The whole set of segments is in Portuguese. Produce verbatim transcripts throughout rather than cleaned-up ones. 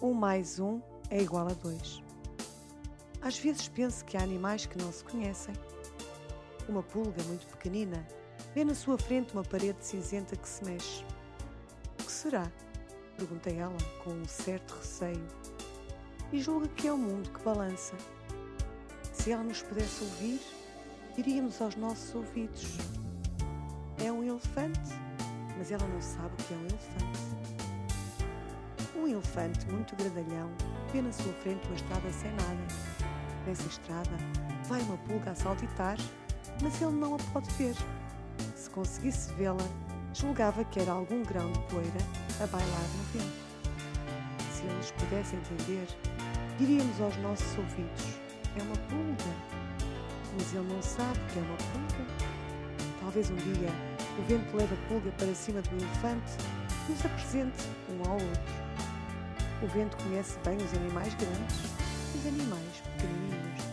Um mais um é igual a dois. Às vezes penso que há animais que não se conhecem. Uma pulga muito pequenina vê na sua frente uma parede cinzenta que se mexe. O que será? Perguntei ela com um certo receio. E julga que é o mundo que balança. Se ela nos pudesse ouvir, diríamos aos nossos ouvidos: é um elefante, mas ela não sabe o que é um elefante. Um elefante muito grandalhão vê na sua frente uma estrada sem nada. Nessa estrada vai uma pulga a saltitar, mas ele não a pode ver. Se conseguisse vê-la, julgava que era algum grão de poeira a bailar no vento. Se ele nos pudesse entender, diríamos aos nossos ouvidos: é uma pulga. Mas ele não sabe o que é uma pulga. Talvez um dia o vento leve a pulga para cima do elefante e os apresente um ao outro. O vento conhece bem os animais grandes e os animais pequeninos.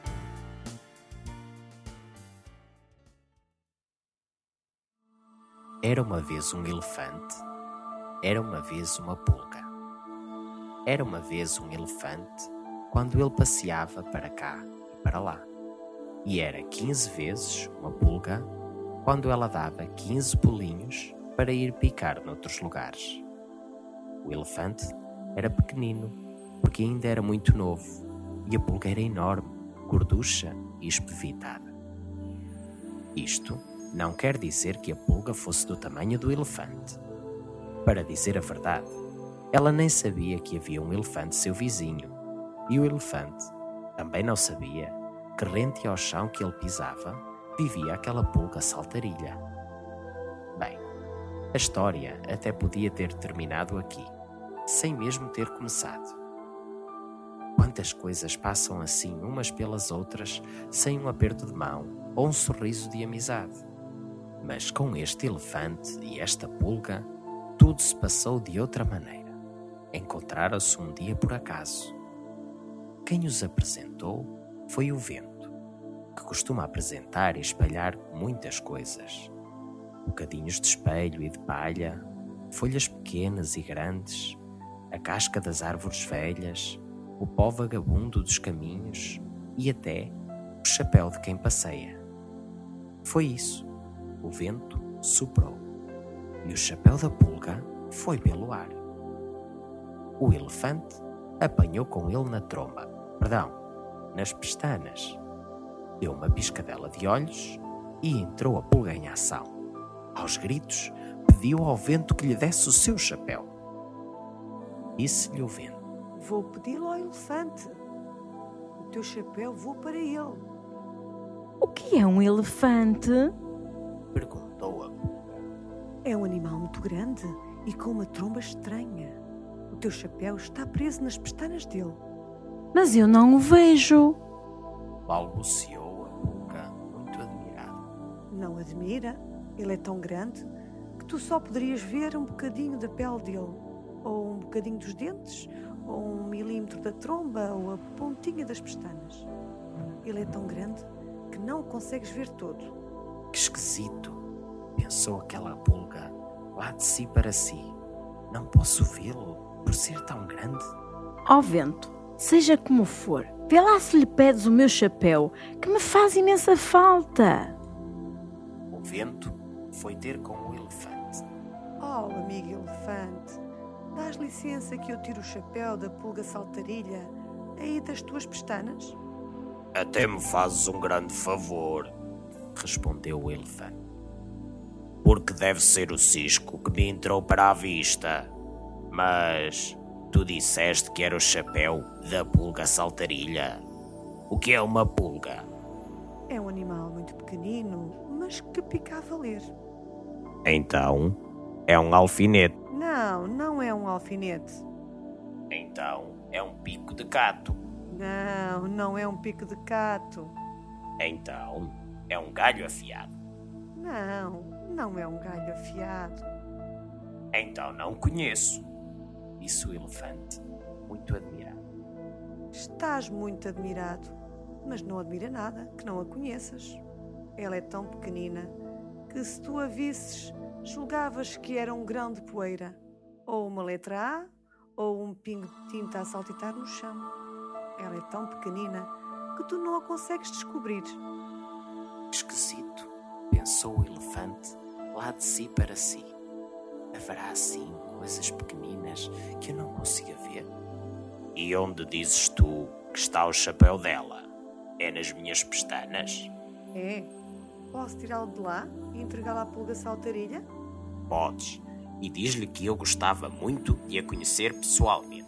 Era uma vez um elefante, era uma vez uma pulga. Era uma vez um elefante quando ele passeava para cá e para lá. E era quinze vezes uma pulga quando ela dava quinze pulinhos para ir picar noutros lugares. O elefante era pequenino, porque ainda era muito novo, e a pulga era enorme, gorducha e espevitada. Isto não quer dizer que a pulga fosse do tamanho do elefante. Para dizer a verdade, ela nem sabia que havia um elefante seu vizinho, e o elefante também não sabia que rente ao chão que ele pisava vivia aquela pulga saltarilha. Bem, a história até podia ter terminado aqui, sem mesmo ter começado. Quantas coisas passam assim umas pelas outras sem um aperto de mão ou um sorriso de amizade. Mas com este elefante e esta pulga, tudo se passou de outra maneira. Encontraram-se um dia por acaso. Quem os apresentou foi o vento, que costuma apresentar e espalhar muitas coisas. Bocadinhos de espelho e de palha, folhas pequenas e grandes, a casca das árvores velhas, o pó vagabundo dos caminhos e até o chapéu de quem passeia. Foi isso. O vento soprou e o chapéu da pulga foi pelo ar. O elefante apanhou com ele na tromba, perdão, nas pestanas. Deu uma piscadela de olhos e entrou a pulga em ação. Aos gritos, pediu ao vento que lhe desse o seu chapéu. Disse-lhe o vento: vou pedi-lo ao elefante. O teu chapéu vou para ele. O que é um elefante? Perguntou a pulga. É um animal muito grande e com uma tromba estranha. O teu chapéu está preso nas pestanas dele. Mas eu não o vejo. Balbuciou a pulga, muito admirada. Não admira? Ele é tão grande que tu só poderias ver um bocadinho da pele dele, ou um bocadinho dos dentes, ou um milímetro da tromba, ou a pontinha das pestanas. Ele é tão grande que não o consegues ver todo. Que esquisito, pensou aquela pulga, lá de si para si. Não posso vê-lo por ser tão grande. Ó vento, seja como for, vê lá se lhe pedes o meu chapéu, que me faz imensa falta. O vento foi ter com o elefante. Oh, amigo elefante, dás licença que eu tire o chapéu da pulga saltarilha aí das tuas pestanas? Até me fazes um grande favor, respondeu o elefante. Porque deve ser o cisco que me entrou para a vista. Mas tu disseste que era o chapéu da pulga saltarilha. O que é uma pulga? É um animal muito pequenino, mas que pica a valer. Então, é um alfinete. Não, não é um alfinete. Então, é um pico de gato. Não, não é um pico de gato. Então, é um galho afiado. Não, não é um galho afiado. Então não conheço, disse o elefante, muito admirado. Estás muito admirado, mas não admira nada que não a conheças. Ela é tão pequenina que se tu a visses, julgavas que era um grão de poeira, ou uma letra A ou um pingo de tinta a saltitar no chão. Ela é tão pequenina que tu não a consegues descobrir. Esquisito, pensou o elefante lá de si para si. Haverá assim coisas pequeninas que eu não consiga ver? E onde dizes tu que está o chapéu dela? É nas minhas pestanas? É. Posso tirá-lo de lá e entregá-lo à pulga saltarilha? Podes. E diz-lhe que eu gostava muito de a conhecer pessoalmente.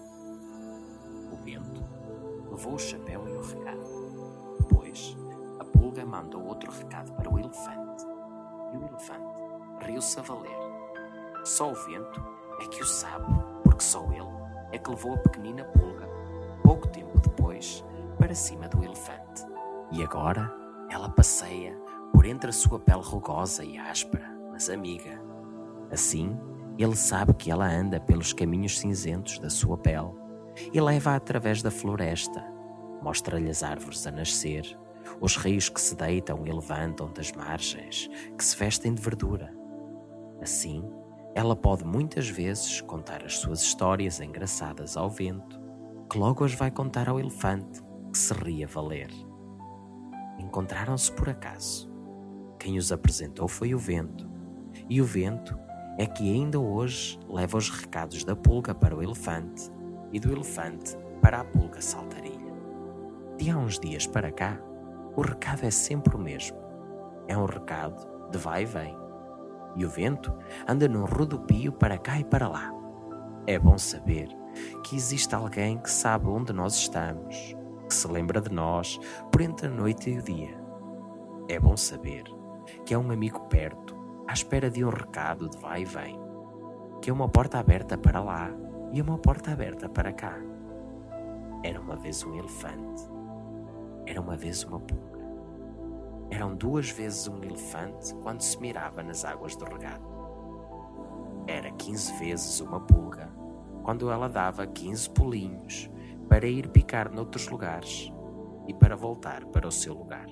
O vento levou o chapéu e o recado. Depois, a pulga mandou outro recado para o elefante. E o elefante riu-se a valer. Só o vento é que o sabe, porque só ele é que levou a pequenina pulga, pouco tempo depois, para cima do elefante. E agora ela passeia por entre a sua pele rugosa e áspera, mas amiga. Assim, ele sabe que ela anda pelos caminhos cinzentos da sua pele e leva-a através da floresta. Mostra-lhe as árvores a nascer, os rios que se deitam e levantam das margens, que se vestem de verdura. Assim, ela pode muitas vezes contar as suas histórias engraçadas ao vento, que logo as vai contar ao elefante, que se ri a valer. Encontraram-se por acaso. Quem os apresentou foi o vento, e o vento é que ainda hoje leva os recados da pulga para o elefante e do elefante para a pulga saltarilha. De há uns dias para cá, o recado é sempre o mesmo. É um recado de vai e vem. E o vento anda num rodopio para cá e para lá. É bom saber que existe alguém que sabe onde nós estamos, que se lembra de nós por entre a noite e o dia. É bom saber que é um amigo perto, à espera de um recado de vai e vem, que é uma porta aberta para lá e uma porta aberta para cá. Era uma vez um elefante, era uma vez uma pulga. Eram duas vezes um elefante quando se mirava nas águas do regato. Era quinze vezes uma pulga quando ela dava quinze pulinhos para ir picar noutros lugares e para voltar para o seu lugar.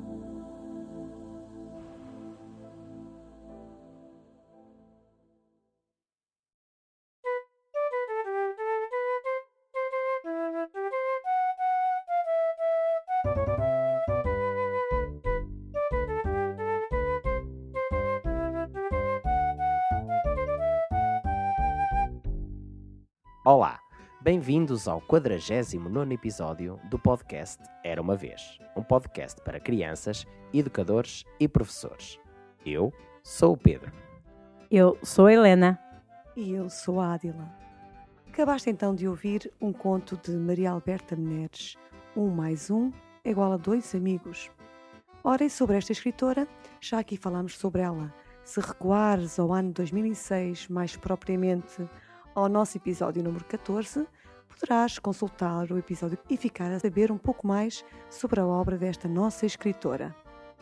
Olá, bem-vindos ao quadragésimo nono episódio do podcast Era Uma Vez, um podcast para crianças, educadores e professores. Eu sou o Pedro. Eu sou a Helena. E eu sou a Ádila. Acabaste então de ouvir um conto de Maria Alberta Menezes, Um mais um é igual a dois amigos. Ora, e sobre esta escritora, já aqui falámos sobre ela. Se recuares ao ano dois mil e seis, mais propriamente ao nosso episódio número catorze, poderás consultar o episódio e ficar a saber um pouco mais sobre a obra desta nossa escritora.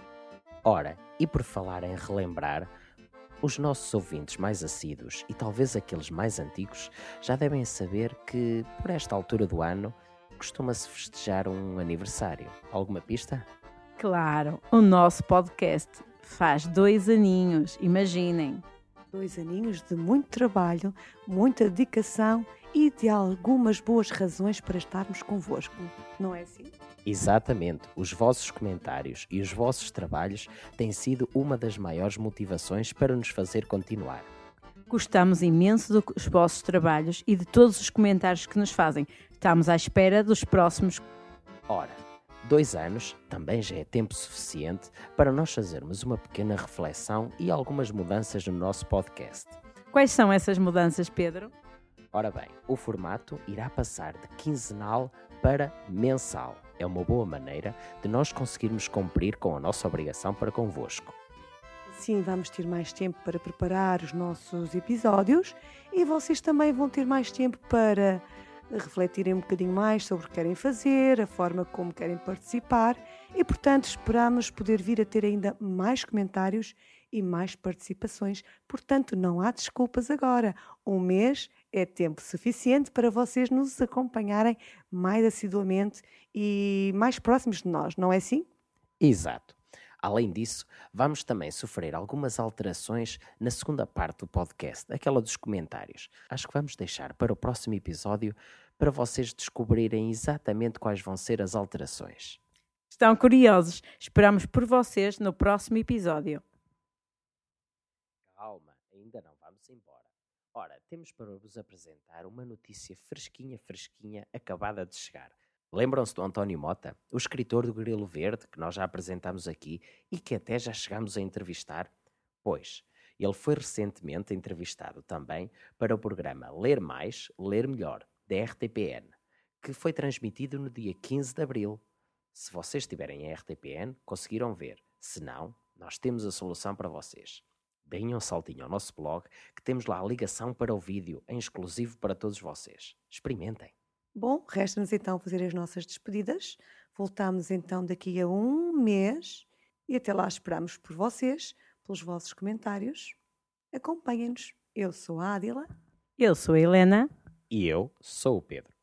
Ora, e por falar em relembrar, os nossos ouvintes mais assíduos e talvez aqueles mais antigos já devem saber que, por esta altura do ano, costuma-se festejar um aniversário. Alguma pista? Claro, o nosso podcast faz dois aninhos, imaginem. Dois aninhos de muito trabalho, muita dedicação e de algumas boas razões para estarmos convosco, não é assim? Exatamente, os vossos comentários e os vossos trabalhos têm sido uma das maiores motivações para nos fazer continuar. Gostamos imenso dos vossos trabalhos e de todos os comentários que nos fazem. Estamos à espera dos próximos. Ora, dois anos também já é tempo suficiente para nós fazermos uma pequena reflexão e algumas mudanças no nosso podcast. Quais são essas mudanças, Pedro? Ora bem, o formato irá passar de quinzenal para mensal. É uma boa maneira de nós conseguirmos cumprir com a nossa obrigação para convosco. Sim, vamos ter mais tempo para preparar os nossos episódios e vocês também vão ter mais tempo para refletirem um bocadinho mais sobre o que querem fazer, a forma como querem participar e, portanto, esperamos poder vir a ter ainda mais comentários e mais participações. Portanto, não há desculpas agora. Um mês é tempo suficiente para vocês nos acompanharem mais assiduamente e mais próximos de nós, não é assim? Exato. Além disso, vamos também sofrer algumas alterações na segunda parte do podcast, aquela dos comentários. Acho que vamos deixar para o próximo episódio para vocês descobrirem exatamente quais vão ser as alterações. Estão curiosos? Esperamos por vocês no próximo episódio. Calma, ainda não vamos embora. Ora, temos para vos apresentar uma notícia fresquinha, fresquinha, acabada de chegar. Lembram-se do António Mota, o escritor do Grilo Verde, que nós já apresentámos aqui e que até já chegámos a entrevistar? Pois, ele foi recentemente entrevistado também para o programa Ler Mais, Ler Melhor, da R T P N, que foi transmitido no dia quinze de abril. Se vocês tiverem a R T P N, conseguiram ver. Se não, nós temos a solução para vocês. Deem um saltinho ao nosso blog, que temos lá a ligação para o vídeo, em exclusivo para todos vocês. Experimentem. Bom, resta-nos então fazer as nossas despedidas. Voltamos então daqui a um mês e até lá esperamos por vocês, pelos vossos comentários. Acompanhem-nos. Eu sou a Ádila. Eu sou a Helena. E eu sou o Pedro.